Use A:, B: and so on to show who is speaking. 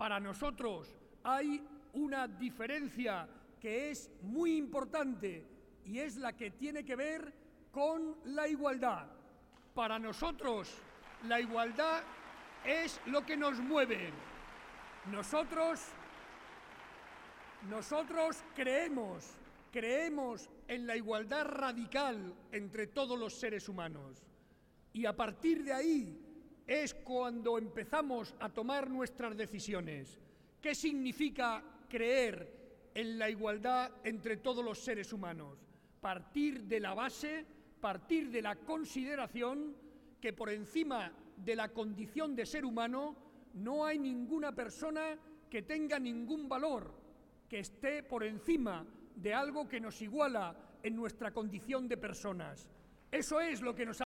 A: Para nosotros hay una diferencia que es muy importante y es la que tiene que ver con la igualdad. Para nosotros la igualdad es lo que nos mueve. Nosotros creemos en la igualdad radical entre todos los seres humanos. Y a partir de ahí es cuando empezamos a tomar nuestras decisiones. ¿Qué significa creer en la igualdad entre todos los seres humanos? Partir de la base, partir de la consideración que por encima de la condición de ser humano no hay ninguna persona que tenga ningún valor, que esté por encima de algo que nos iguala en nuestra condición de personas. Eso es lo que nos